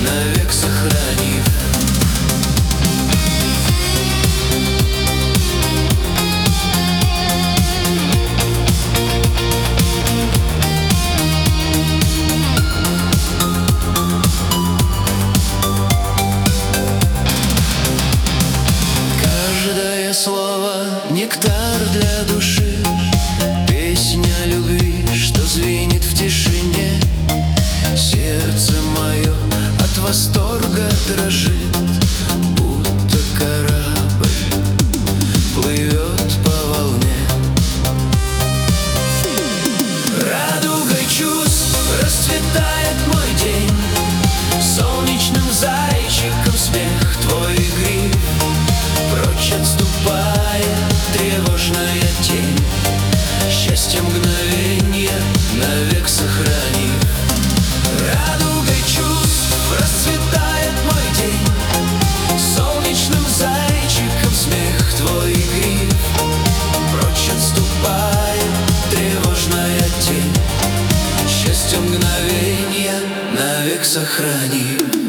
навек сохранив. Каждое слово — нектар для души, песня любви, что звенит в тишине. Сердце мое от восторга дрожит, будто корабль плывет по волне. Радугой чувств расцветает мой день, солнечным зайчиком смех твой гриф. Прочь отступая тревожная тень, счастье мгновенья навек сохранив. Радугой чувств расцветает мой день, солнечным зайчиком смех твой гриф. Прочь отступая тревожная тень, счастье мгновенья навек сохранив.